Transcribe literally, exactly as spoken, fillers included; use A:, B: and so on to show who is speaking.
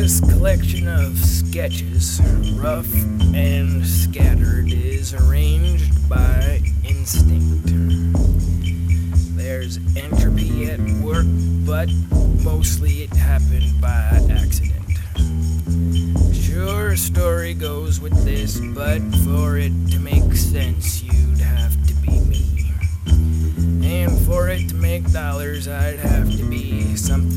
A: This collection of sketches, rough and scattered, is arranged by instinct. There's entropy at work, but mostly it happened by accident. Sure, a story goes with this, but for it to make sense, you'd have to be me. And for it to make dollars, I'd have to be something